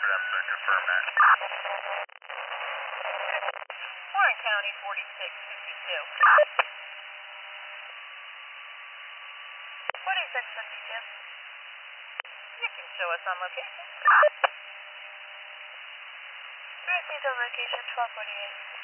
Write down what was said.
for them to confirm that. Warren County 4652. What is that detail? You can show us on location. Received on location 1248.